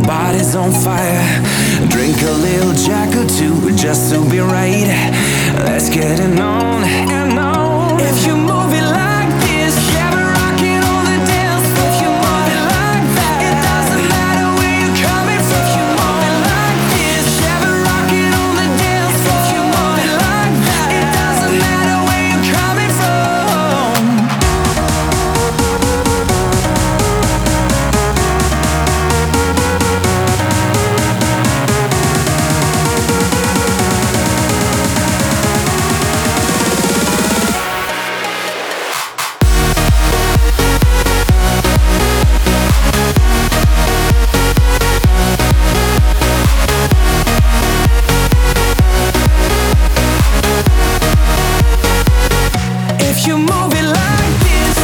body's on fire. Drink a little Jack or two just to be right. Let's get it on and on. If you move it like this, yeah, we're rocking on the dance floor. If you move it like that, it doesn't matter where you're coming from. If you move it like this, yeah, we're rocking on the dance floor. If you move it like that, it doesn't matter where you're coming from. If you move it like this,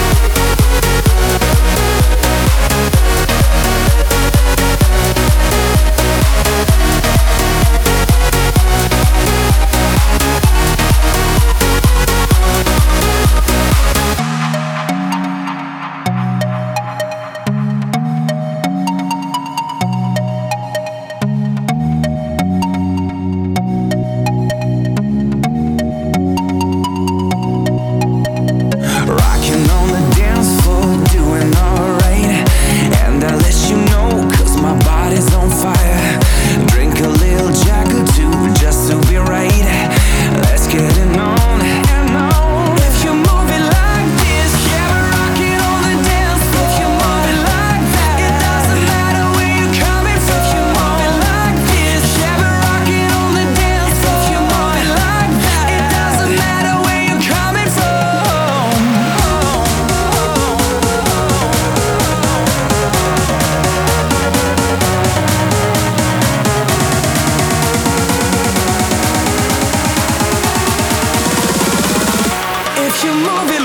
rocking on the dance floor, doing alright. And I let you know, cause my body's on fire. Drink a little Jack or two just to be right. Let's get it on and on. If you move it like this, yeah, we're rocking on the dance floor. If you move it like that, it doesn't matter where you're coming from. If you move it like this, yeah, we're rocking on the dance floor. If you move it like that, it doesn't matter where you're coming from. If you move it,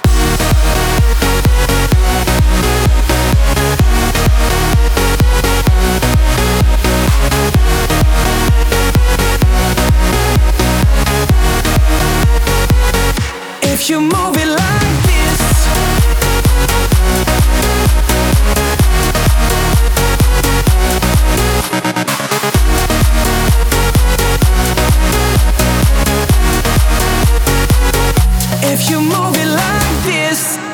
if you move it like this, if you move it like this.